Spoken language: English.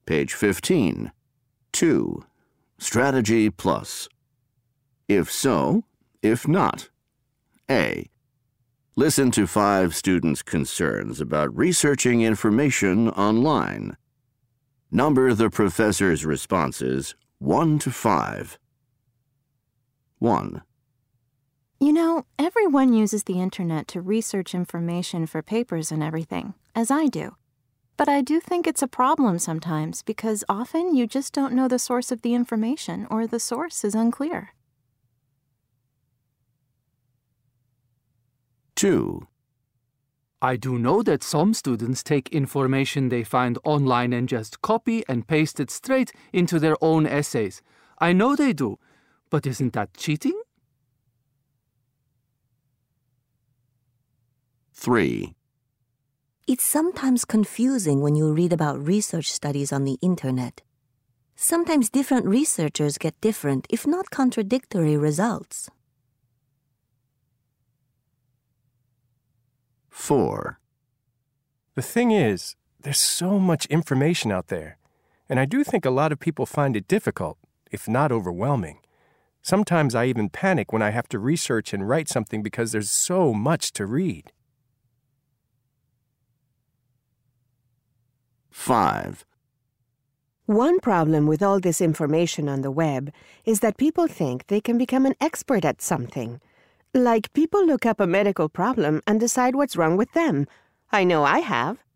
Page 15. 2. Strategy plus. If so, if not. A. Listen to 5 students' concerns about researching information online. Number the professor's responses 1 to 5. 1. You know, everyone uses the internet to research information for papers and everything, as I do. But I do think it's a problem sometimes because often you just don't know the source of the information or the source is unclear. 2. I do know that some students take information they find online and just copy and paste it straight into their own essays. I know they do, but isn't that cheating? 3. It's sometimes confusing when you read about research studies on the internet. Sometimes different researchers get different, if not contradictory, results. 4. The thing is, there's so much information out there, and I do think a lot of people find it difficult, if not overwhelming. Sometimes I even panic when I have to research and write something because there's so much to read. 5. One problem with all this information on the web is that people think they can become an expert at something. Like people look up a medical problem and decide what's wrong with them. I know I have.